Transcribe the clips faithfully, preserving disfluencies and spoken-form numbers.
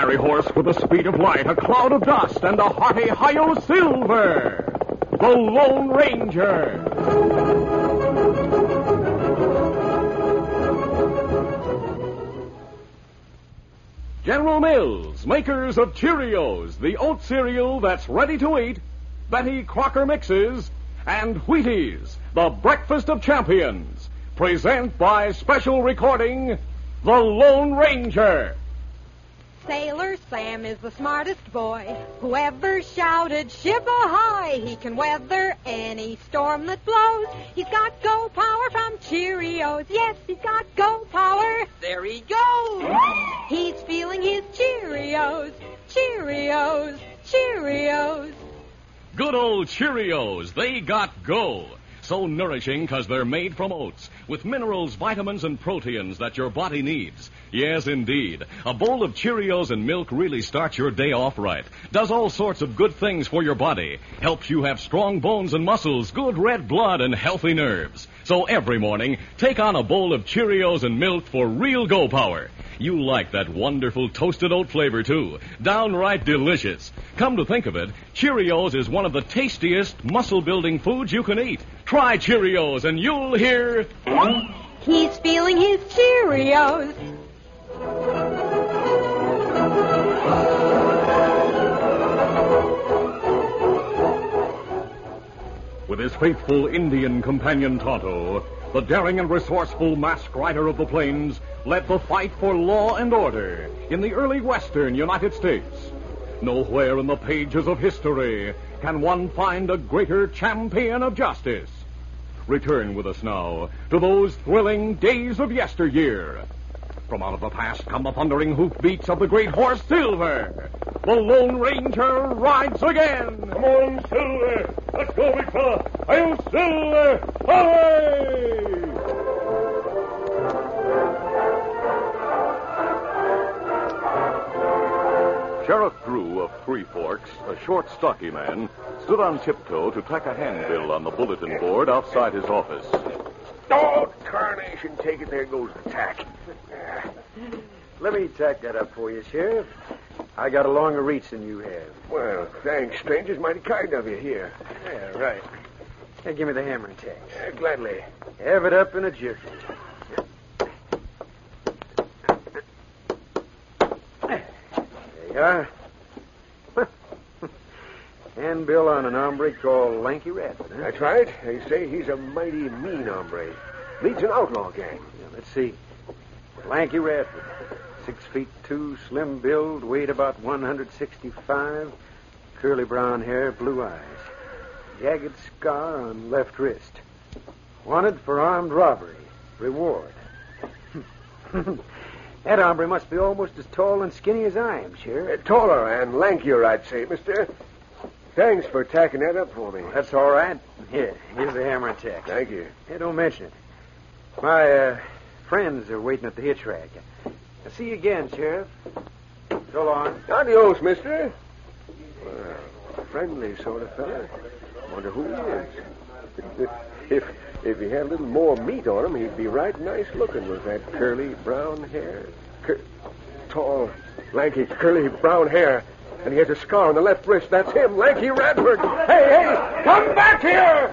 fiery horse with the speed of light, a cloud of dust, and a hearty Hi-Yo Silver, the Lone Ranger. General Mills, makers of Cheerios, the oat cereal that's ready to eat, Betty Crocker Mixes, and Wheaties, the breakfast of champions, present by special recording, The Lone Ranger. Sailor Sam is the smartest boy who ever shouted ship ahoy. He can weather any storm that blows. He's got go power from Cheerios. Yes, he's got go power. There he goes. He's feeling his Cheerios. Cheerios. Cheerios. Good old Cheerios, they got go. So nourishing because they're made from oats, with minerals, vitamins, and proteins that your body needs. Yes, indeed. A bowl of Cheerios and milk really starts your day off right. Does all sorts of good things for your body. Helps you have strong bones and muscles, good red blood, and healthy nerves. So every morning, take on a bowl of Cheerios and milk for real go power. You like that wonderful toasted oat flavor, too. Downright delicious. Come to think of it, Cheerios is one of the tastiest muscle-building foods you can eat. Try Cheerios and you'll hear... He's feeling his Cheerios. With his faithful Indian companion Tonto, the daring and resourceful masked rider of the plains led the fight for law and order in the early western United States. Nowhere in the pages of history can one find a greater champion of justice. Return with us now to those thrilling days of yesteryear. From out of the past come the thundering hoofbeats of the great horse Silver. The Lone Ranger rides again. Come on, Silver. Let's go, big fella. Hi-yo, Silver. Away! Sheriff Drew of Three Forks, a short, stocky man, stood on tiptoe to tack a handbill on the bulletin board outside his office. Oh, carnation, take it. There goes the tack. Let me tack that up for you, Sheriff. I got a longer reach than you have. Well, thanks, stranger's mighty kind of you here. Yeah, right. Hey, give me the hammer and tack. Uh, gladly. Have it up in a jiffy. There you are. Handbill on an hombre called Lanky Radford, huh? That's right. They say he's a mighty mean hombre. Leads an outlaw gang. Yeah, let's see. Lanky Radford. Six feet two, slim build, weighed about one hundred sixty-five, curly brown hair, blue eyes. Jagged scar on left wrist. Wanted for armed robbery. Reward. That hombre must be almost as tall and skinny as I am, Sheriff. Uh, taller and lankier, I'd say, mister. Thanks for tacking that up for me. Well, that's all right. Here, here's the hammer and tack. Thank you. Hey, don't mention it. My uh, friends are waiting at the hitch rack. I'll see you again, Sheriff. So long. Adios, mister. Well, friendly sort of fella. Wonder who he is. if if he had a little more meat on him, he'd be right nice looking with that curly brown hair. Cur- tall, lanky, curly brown hair. And he has a scar on the left wrist. That's him, Lanky Radford. Hey, hey, come back here!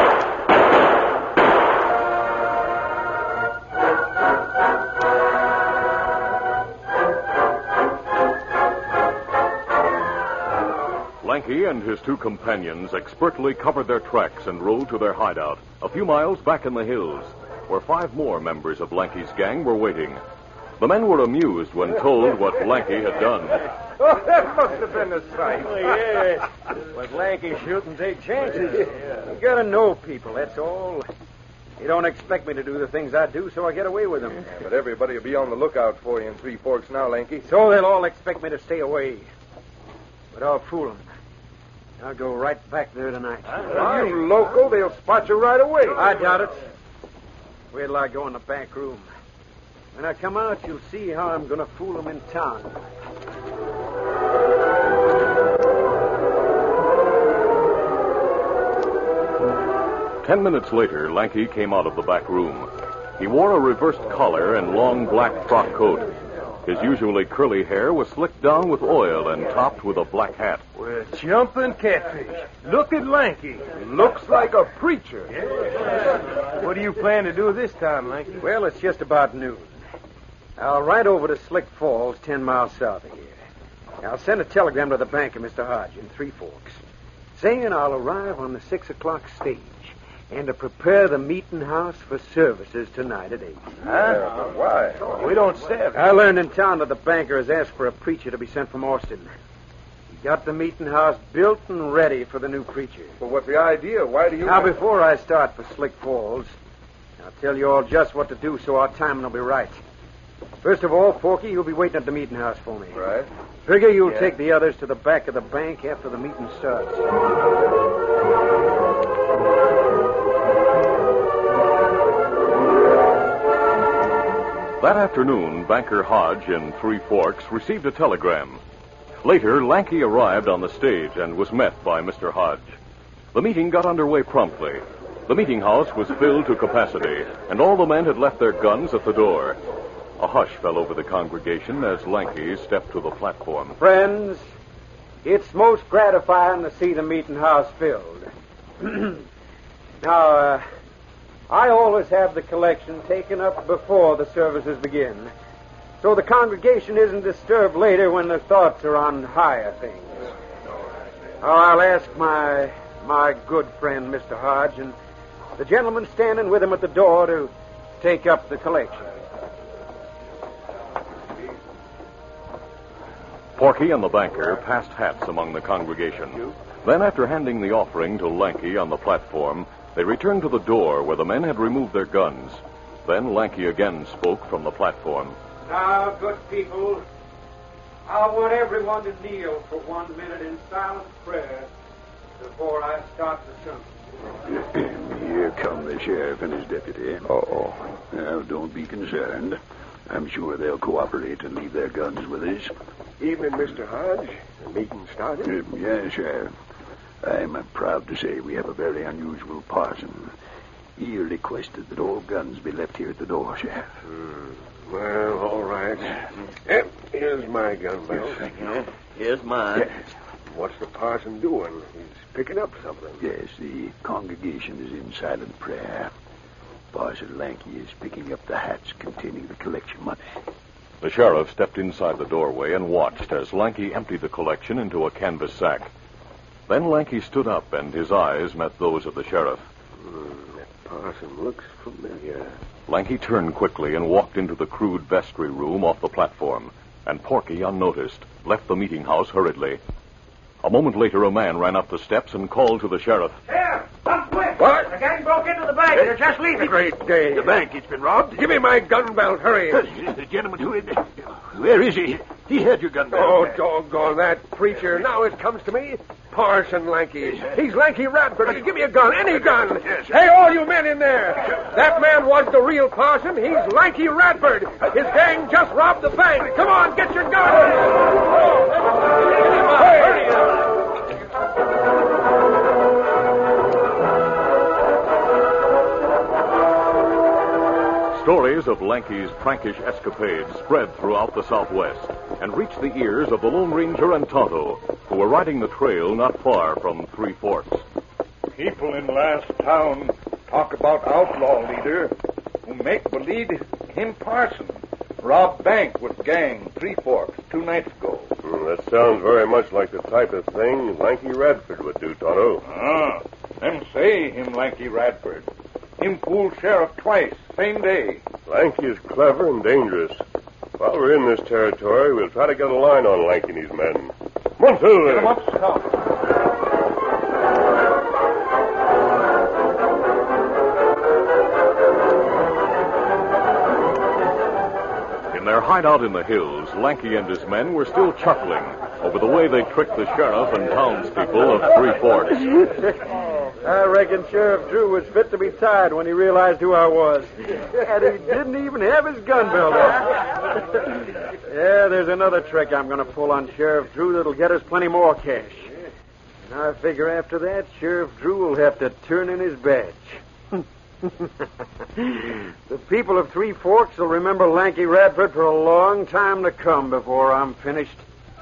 Lanky and his two companions expertly covered their tracks and rode to their hideout, a few miles back in the hills, where five more members of Lanky's gang were waiting. The men were amused when told what Lanky had done. Oh, that must have been a sight. Oh, yeah. But Lanky shouldn't take chances. You gotta know people, that's all. You don't expect me to do the things I do, so I get away with them. Yeah, but everybody will be on the lookout for you in Three Forks now, Lanky. So they'll all expect me to stay away. But I'll fool them. I'll go right back there tonight. Well, you local, they'll spot you right away. I doubt it. Wait till I go in the back room. When I come out, you'll see how I'm going to fool them in town. Ten minutes later, Lanky came out of the back room. He wore a reversed collar and long black frock coat. His usually curly hair was slicked down with oil and topped with a black hat. We're jumping catfish. Look at Lanky. Looks like a preacher. Yeah. What do you plan to do this time, Lanky? Well, it's just about noon. I'll ride over to Slick Falls, ten miles south of here. I'll send a telegram to the bank of Mister Hodge in Three Forks, saying I'll arrive on the six o'clock stage and to prepare the meeting house for services tonight at eight. Huh? Why? We don't stay. I learned in town that the banker has asked for a preacher to be sent from Austin. He got the meeting house built and ready for the new preacher. Well, what's the idea? Why do you... Now, before I start for Slick Falls, I'll tell you all just what to do so our timing will be right. First of all, Porky, you'll be waiting at the meeting house for me. Right. Figure you'll Yeah. take the others to the back of the bank after the meeting starts. That afternoon, Banker Hodge in Three Forks received a telegram. Later, Lanky arrived on the stage and was met by Mister Hodge. The meeting got underway promptly. The meeting house was filled to capacity, and all the men had left their guns at the door. A hush fell over the congregation as Lanky stepped to the platform. Friends, it's most gratifying to see the meeting house filled. Now, uh, I always have the collection taken up before the services begin, so the congregation isn't disturbed later when their thoughts are on higher things. Now, I'll ask my my good friend, Mister Hodge, and the gentleman standing with him at the door to take up the collection. Porky and the banker passed hats among the congregation. Then, after handing the offering to Lanky on the platform, they returned to the door where the men had removed their guns. Then Lanky again spoke from the platform. Now, good people, I want everyone to kneel for one minute in silent prayer before I start the sermon. Here come the sheriff and his deputy. Uh-oh. Now, don't be concerned. I'm sure they'll cooperate and leave their guns with us. Evening, Mister Hodge. The meeting started. Uh, yes, Sheriff. I'm uh, proud to say we have a very unusual parson. He requested that all guns be left here at the door, Sheriff. Hmm. Well, all right. Eh, here's my gun belt. Yeah. Here's mine. Yes. What's the parson doing? He's picking up something. Yes, the congregation is in silent prayer. Parson Lanky is picking up the hats containing the collection money. The sheriff stepped inside the doorway and watched as Lanky emptied the collection into a canvas sack. Then Lanky stood up, and his eyes met those of the sheriff. Hmm, that parson looks familiar. Lanky turned quickly and walked into the crude vestry room off the platform, and Porky, unnoticed, left the meeting house hurriedly. A moment later, a man ran up the steps and called to the sheriff. Sheriff, come quick! What? The gang broke into the bank. They're just leaving. Great day. The bank has been robbed. Give me my gun belt. Hurry. The gentleman who is... Where is he? He had your gun belt. Oh, doggone that preacher. Now it comes to me. Parson Lanky. He's Lanky Radford. Give me a gun. Any gun. Yes. Hey, all you men in there. That man was the real parson. He's Lanky Radford. His gang just robbed the bank. Come on, get your gun. Oh. Hurry. Stories of Lanky's prankish escapades spread throughout the Southwest and reached the ears of the Lone Ranger and Tonto, who were riding the trail not far from Three Forks. People in last town talk about outlaw leader who make believe him parson. Robbed bank with gang, Three Forks, two nights ago. Mm, that sounds very much like the type of thing Lanky Radford would do, Tonto. Ah, them say him Lanky Radford. Him fooled sheriff twice, same day. Lanky is clever and dangerous. While we're in this territory, we'll try to get a line on Lanky and his men. Come on, Phil. Get him up, Scout. In their hideout in the hills, Lanky and his men were still chuckling over the way they tricked the sheriff and townspeople of Three Forks. I reckon Sheriff Drew was fit to be tied when he realized who I was. And he didn't even have his gun belt on. Yeah, there's another trick I'm going to pull on Sheriff Drew that'll get us plenty more cash. And I figure after that, Sheriff Drew will have to turn in his badge. The people of Three Forks will remember Lanky Radford for a long time to come before I'm finished.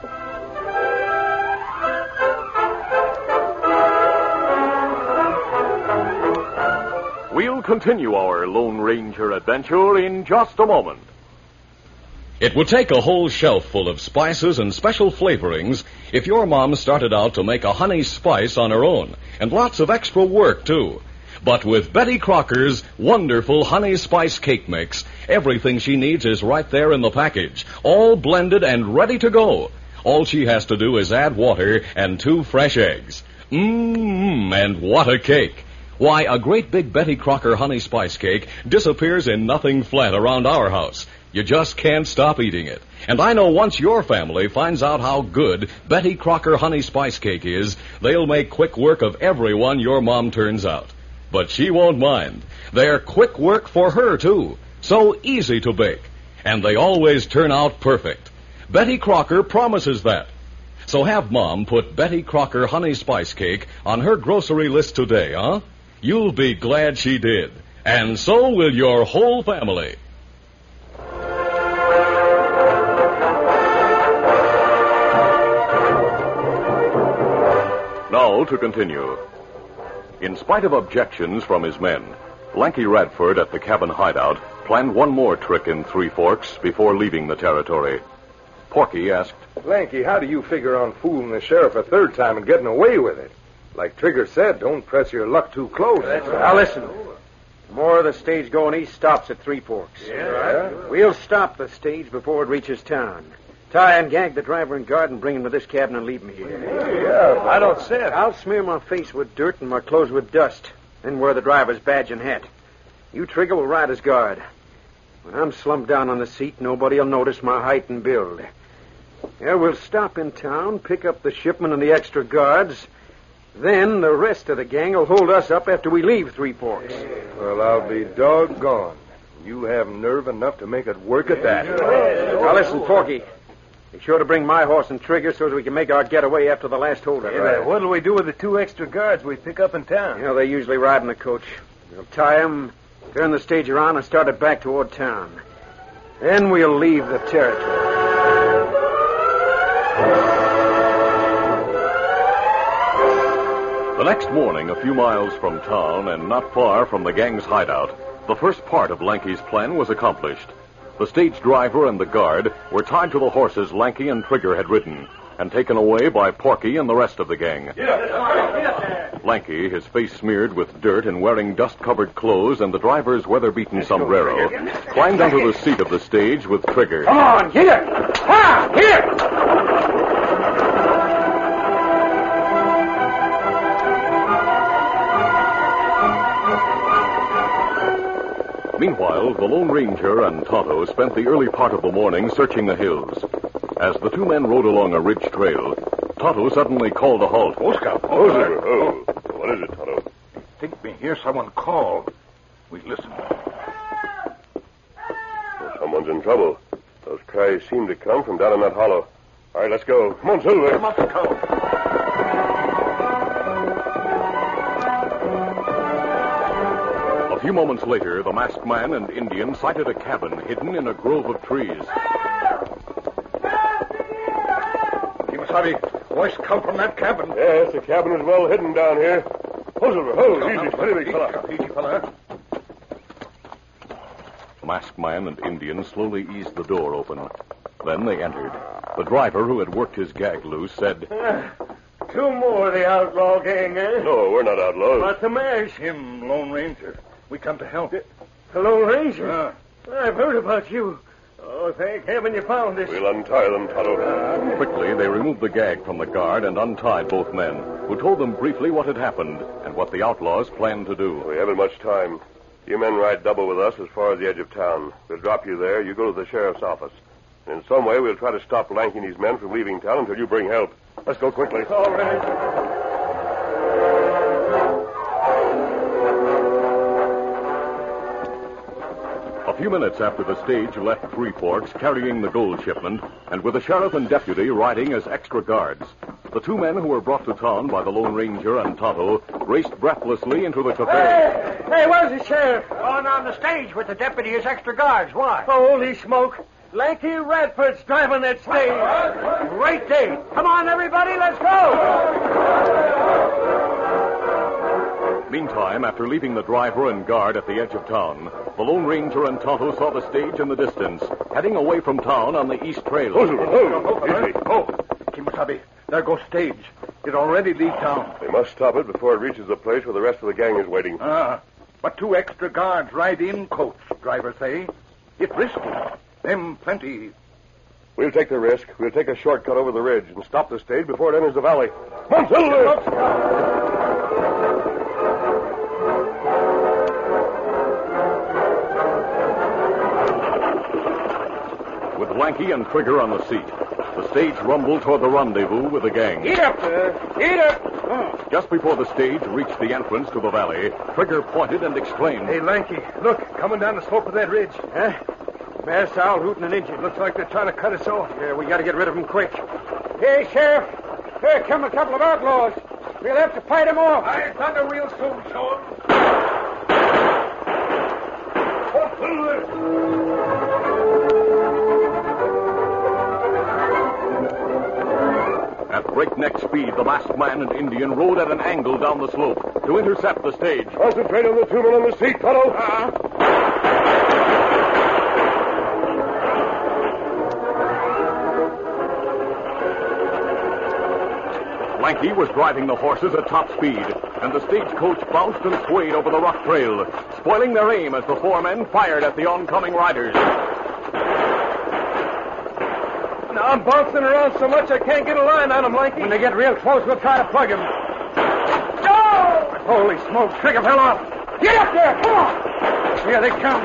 We'll continue our Lone Ranger adventure in just a moment. It would take a whole shelf full of spices and special flavorings if your mom started out to make a honey spice on her own, and lots of extra work, too. But with Betty Crocker's wonderful honey spice cake mix, everything she needs is right there in the package, all blended and ready to go. All she has to do is add water and two fresh eggs. Mmm, and what a cake! Why, a great big Betty Crocker honey spice cake disappears in nothing flat around our house. You just can't stop eating it. And I know once your family finds out how good Betty Crocker honey spice cake is, they'll make quick work of everyone your mom turns out. But she won't mind. They're quick work for her, too. So easy to bake. And they always turn out perfect. Betty Crocker promises that. So have Mom put Betty Crocker honey spice cake on her grocery list today, huh? You'll be glad she did. And so will your whole family. Now to continue. In spite of objections from his men, Lanky Radford at the cabin hideout planned one more trick in Three Forks before leaving the territory. Porky asked, Lanky, how do you figure on fooling the sheriff a third time and getting away with it? Like Trigger said, don't press your luck too close. Now listen. The more of the stage going east stops at Three Forks. Yeah? We'll stop the stage before it reaches town. Tie and gag the driver and guard and bring him to this cabin and leave me here. Yeah, I don't say it. I'll smear my face with dirt and my clothes with dust, then wear the driver's badge and hat. You, Trigger, will ride as guard. When I'm slumped down on the seat, nobody'll notice my height and build. Yeah, we'll stop in town, pick up the shipment and the extra guards. Then the rest of the gang will hold us up after we leave Three Forks. Well, I'll be doggone. You have nerve enough to make it work at that. Now listen, Porky. Be sure to bring my horse and Trigger so that we can make our getaway after the last holdup. Yeah, right. What'll we do with the two extra guards we pick up in town? You know, they usually ride in the coach. We'll tie them, turn the stage around, and start it back toward town. Then we'll leave the territory. The next morning, a few miles from town and not far from the gang's hideout, the first part of Lanky's plan was accomplished. The stage driver and the guard were tied to the horses Lanky and Trigger had ridden and taken away by Porky and the rest of the gang. Lanky, his face smeared with dirt and wearing dust-covered clothes and the driver's weather-beaten sombrero, climbed onto the seat of the stage with Trigger. Come on, here! Ha! Here! Meanwhile, the Lone Ranger and Tonto spent the early part of the morning searching the hills. As the two men rode along a ridge trail, Tonto suddenly called a halt. Oh, Scout. Oh, oh, oh. What is it, Tonto? I think me hear someone call. We listen. Well, someone's in trouble. Those cries seem to come from down in that hollow. All right, let's go. Come on, Silver. Come on, Tonto. A few moments later, the masked man and Indian sighted a cabin hidden in a grove of trees. Kimasabi, voice come from that cabin. Yes, the cabin is well hidden down here. Ho, Silver, ho, easy, steady, big fella. Easy, fella. The masked man and Indian slowly eased the door open. Then they entered. The driver, who had worked his gag loose, said, Uh, two more of the outlaw gang, eh? No, we're not outlaws. What's the mash? Him, Lone Ranger. We come to help. The Lone Ranger? Uh, I've heard about you. Oh, thank heaven you found us. We'll untie them, Tonto. Quickly, they removed the gag from the guard and untied both men, who told them briefly what had happened and what the outlaws planned to do. We haven't much time. You men ride double with us as far as the edge of town. We'll drop you there. You go to the sheriff's office. And in some way, we'll try to stop Lanky and his men from leaving town until you bring help. Let's go quickly. All right. A few minutes after the stage left Three Forks carrying the gold shipment, and with the sheriff and deputy riding as extra guards, The two men who were brought to town by the Lone Ranger and Tonto raced breathlessly into the cafe. Hey, hey, where's the sheriff? Going on the stage with the deputy as extra guards. Why? Holy smoke. Lanky Radford's driving that stage. Great day. Come on, everybody, let's go. Meantime, after leaving the driver and guard at the edge of town, the Lone Ranger and Tonto saw the stage in the distance, heading away from town on the east trail. Oh, oh, easy. Oh, Kimasabi, there goes stage. It already leave town. They must stop it before it reaches the place where the rest of the gang is waiting. Ah, but two extra guards ride in coach, driver say. It risky. Them plenty. We'll take the risk. We'll take a shortcut over the ridge and stop the stage before it enters the valley. Come on, Silver! With Lanky and Trigger on the seat, the stage rumbled toward the rendezvous with the gang. Eat up, sir. Eat up. Oh. Just before the stage reached the entrance to the valley, Trigger pointed and exclaimed, Hey, Lanky, look, coming down the slope of that ridge. Huh? Mass owl hooting an Indian. Looks like they're trying to cut us off. Yeah, we got to get rid of them quick. Hey, Sheriff. Here come a couple of outlaws. We'll have to fight them off. I thunder real soon, show 'em. At breakneck speed, the masked man and Indian rode at an angle down the slope to intercept the stage. Concentrate on the two men on the seat, Tonto. Uh-huh. Lanky was driving the horses at top speed, and the stagecoach bounced and swayed over the rock trail, spoiling their aim as the four men fired at the oncoming riders. Now, I'm bouncing around so much I can't get a line on them, Lanky. When they get real close, we'll try to plug him. Go! Holy smoke, Trigger fell off. Get up there, come on. Here they come.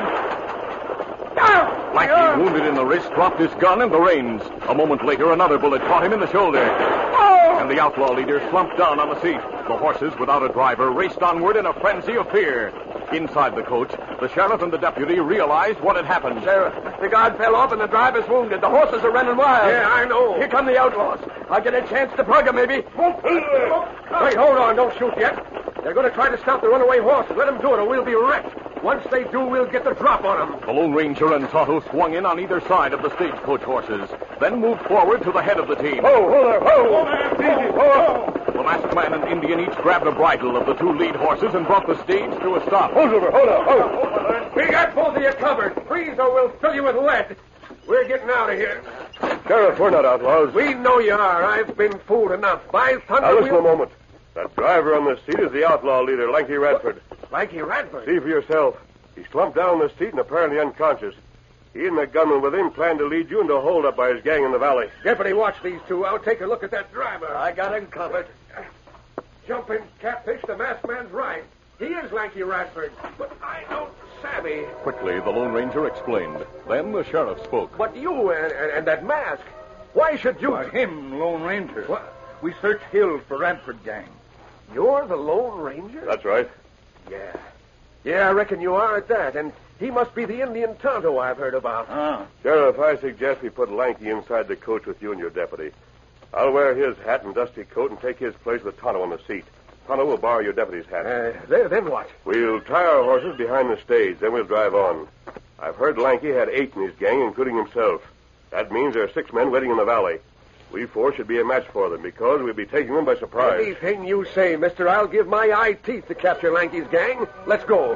Down! Lanky, wounded in the wrist, dropped his gun and the reins. A moment later, another bullet caught him in the shoulder. And the outlaw leader slumped down on the seat. The horses, without a driver, raced onward in a frenzy of fear. Inside the coach, the sheriff and the deputy realized what had happened. Sheriff, the guard fell off and the driver's wounded. The horses are running wild. Yeah, I know. Here come the outlaws. I'll get a chance to plug them, maybe. Wait, hold on. Don't shoot yet. They're going to try to stop the runaway horses. Let them do it or we'll be wrecked. Once they do, we'll get the drop on them. The Lone Ranger and Tonto swung in on either side of the stagecoach horses, then moved forward to the head of the team. Ho, hold there, ho! Easy, ho! The masked man and Indian each grabbed a bridle of the two lead horses and brought the stage to a stop. Hold over, hold up, hold. We got both of you covered. Freeze or we'll fill you with lead. We're getting out of here. Sheriff, we're not outlaws. We know you are. I've been fooled enough. By thunder, Now, listen we'll... a moment. That driver on the seat is the outlaw leader, Lanky Radford. Lanky Radford. See for yourself. He slumped down on the seat and apparently unconscious. He and the gunman with him planned to lead you into a holdup by his gang in the valley. Deputy, watch these two. I'll take a look at that driver. I got him covered. Jumping catfish, the masked man's right. He is Lanky Radford, but I don't savvy. Quickly, the Lone Ranger explained. Then the sheriff spoke. But you and, and, and that mask, why should you... Uh, him, Lone Ranger. What? We searched hills for Radford gang. You're the Lone Ranger? That's right. Yeah. Yeah, I reckon you are at that. And he must be the Indian Tonto I've heard about. Ah. Sheriff, I suggest we put Lanky inside the coach with you and your deputy. I'll wear his hat and dusty coat and take his place with Tonto on the seat. Tonto will borrow your deputy's hat. Uh, then, then what? We'll tie our horses behind the stage, then we'll drive on. I've heard Lanky had eight in his gang, including himself. That means there are six men waiting in the valley. We four should be a match for them because we'll be taking them by surprise. Anything you say, mister. I'll give my eye teeth to capture Lanky's gang. Let's go.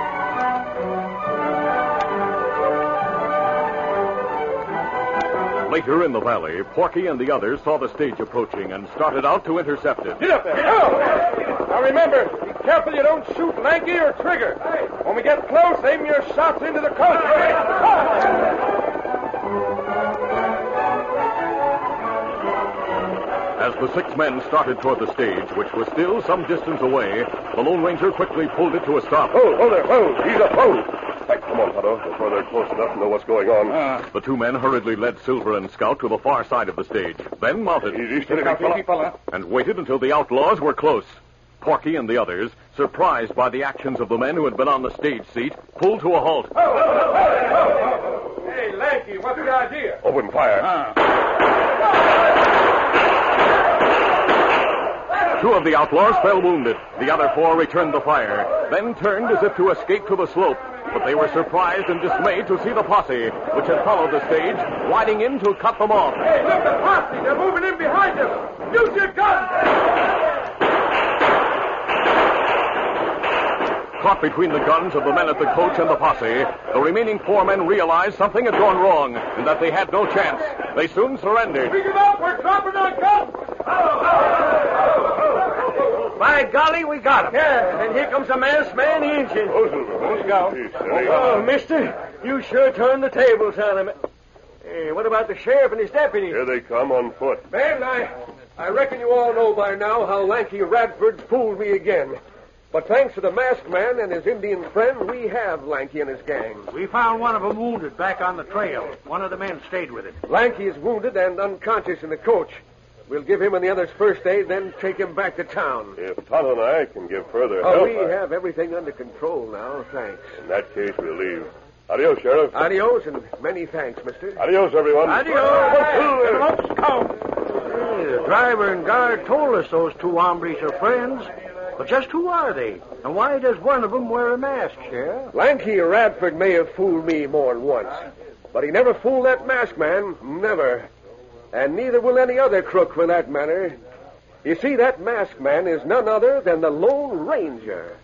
Later in the valley, Porky and the others saw the stage approaching and started out to intercept it. Get up there. Oh! Now remember, be careful you don't shoot Lanky or Trigger. When we get close, aim your shots into the coach. As the six men started toward the stage, which was still some distance away, the Lone Ranger quickly pulled it to a stop. Hold, hold there, hold. He's up, hold. Hey, come on, Tonto, before they're close enough to know what's going on. Ah. The two men hurriedly led Silver and Scout to the far side of the stage, then mounted Easy, steady, Now, big fella. easy, fella. and waited until the outlaws were close. Porky and the others, surprised by the actions of the men who had been on the stage seat, pulled to a halt. Hey, Lanky, what's the idea? Open fire. Ah. Two of the outlaws fell wounded. The other four returned the fire, then turned as if to escape to the slope. But they were surprised and dismayed to see the posse, which had followed the stage, riding in to cut them off. Hey, look, the posse! They're moving in behind us! Use your guns! Caught between the guns of the men at the coach and the posse, the remaining four men realized something had gone wrong and that they had no chance. They soon surrendered. Pick him up! We're dropping our guns! By golly, we got him. Yeah, and here comes a masked man, the Injun. Let's go. Oh, mister, you sure turned the tables on him. Hey, what about the sheriff and his deputies? Here they come on foot. Man, I, I reckon you all know by now how Lanky Radford fooled me again. But thanks to the masked man and his Indian friend, we have Lanky and his gang. We found one of them wounded back on the trail. One of the men stayed with him. Lanky is wounded and unconscious in the coach. We'll give him and the others first aid, then take him back to town. If Tonto and I can give further Oh, help... we I... have everything under control now, thanks. In that case, we'll leave. Adios, Sheriff. Adios, and many thanks, mister. Adios, everyone. Adios. Let's go. Hey, the driver and guard told us those two hombres are friends. But just who are they? And why does one of them wear a mask, Sheriff? Lanky Radford may have fooled me more than once, but he never fooled that masked man. Never. And neither will any other crook for that matter. You see, that masked man is none other than the Lone Ranger.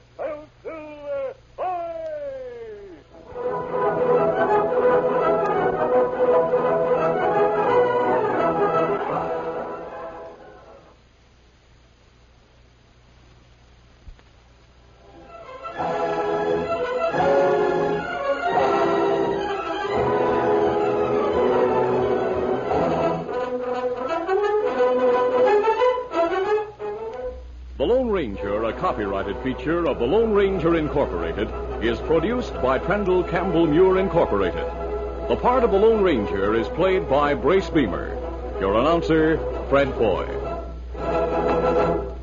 The Lone Ranger, a copyrighted feature of the Lone Ranger Incorporated, is produced by Trendle Campbell Muir Incorporated. The part of the Lone Ranger is played by Brace Beamer. Your announcer, Fred Foy.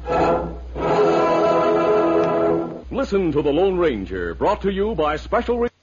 Listen to the Lone Ranger, brought to you by special... Re-